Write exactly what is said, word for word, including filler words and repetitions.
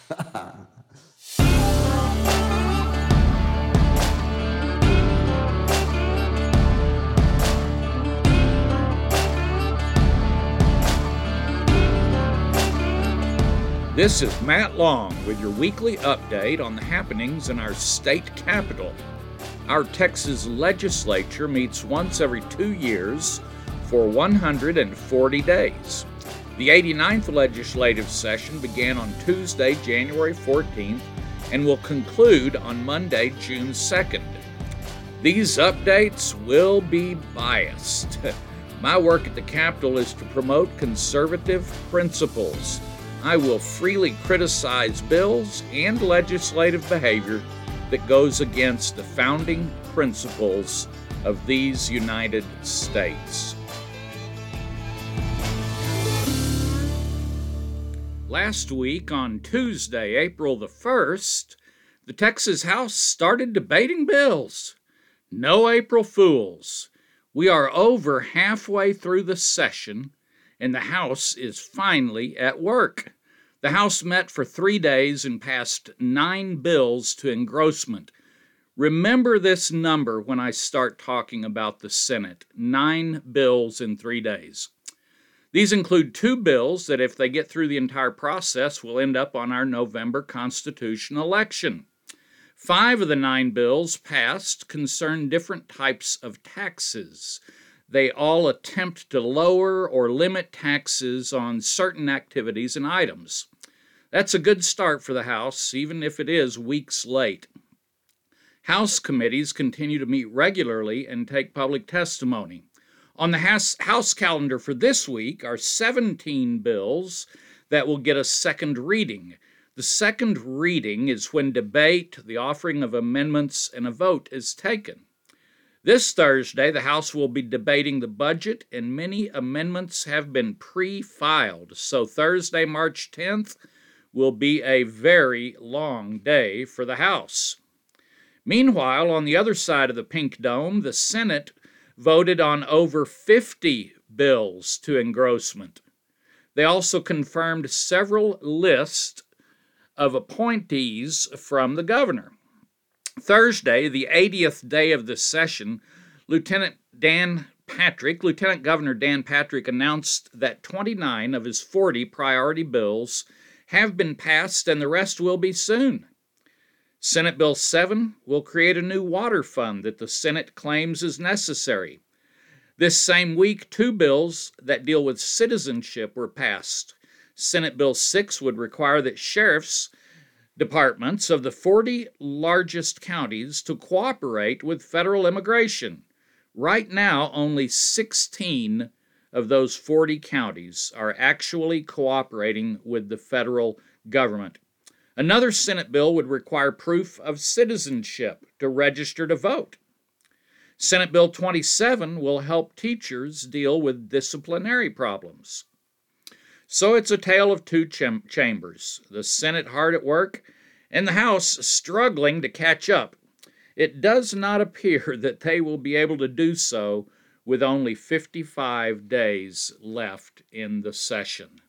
This is Matt Long with your weekly update on the happenings in our state capital. Our Texas legislature meets once every two years for one hundred forty days. The eighty-ninth legislative session began on Tuesday, January fourteenth, and will conclude on Monday, June second. These updates will be biased. My work at the Capitol is to promote conservative principles. I will freely criticize bills and legislative behavior that goes against the founding principles of these United States. Last week, on Tuesday, April the first, the Texas House started debating bills. No April Fools. We are over halfway through the session, and the House is finally at work. The House met for three days and passed nine bills to engrossment. Remember this number when I start talking about the Senate. Nine bills in three days. These include two bills that, if they get through the entire process, will end up on our November constitutional election. Five of the nine bills passed concern different types of taxes. They all attempt to lower or limit taxes on certain activities and items. That's a good start for the House, even if it is weeks late. House committees continue to meet regularly and take public testimony. On the House, House calendar for this week are seventeen bills that will get a second reading. The second reading is when debate, the offering of amendments, and a vote is taken. This Thursday, the House will be debating the budget, and many amendments have been pre-filed. So Thursday, March tenth, will be a very long day for the House. Meanwhile, on the other side of the Pink Dome, the Senate voted on over fifty bills to engrossment. They also confirmed several lists of appointees from the governor. Thursday, the eightieth day of the session, Lieutenant Dan Patrick, Lieutenant Governor Dan Patrick announced that twenty-nine of his forty priority bills have been passed and the rest will be soon. Senate Bill seven will create a new water fund that the Senate claims is necessary. This same week, two bills that deal with citizenship were passed. Senate Bill six would require that sheriffs departments of the forty largest counties to cooperate with federal immigration. Right now, only sixteen of those forty counties are actually cooperating with the federal government. Another Senate bill would require proof of citizenship to register to vote. Senate Bill twenty-seven will help teachers deal with disciplinary problems. So it's a tale of two cham- chambers, the Senate hard at work and the House struggling to catch up. It does not appear that they will be able to do so with only fifty-five days left in the session.